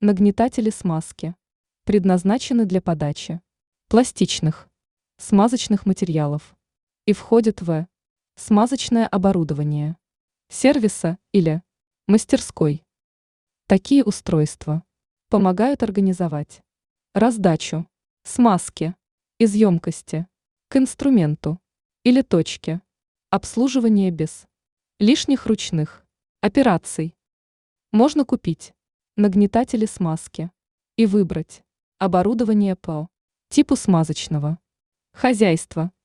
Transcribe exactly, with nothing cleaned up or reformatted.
Нагнетатели смазки предназначены для подачи пластичных, смазочных материалов и входят в смазочное оборудование сервиса или мастерской. Такие устройства помогают организовать раздачу смазки из емкости к инструменту или точке обслуживания без лишних ручных операций. Можно купить нагнетатели смазки и выбрать оборудование по типу смазочного хозяйства.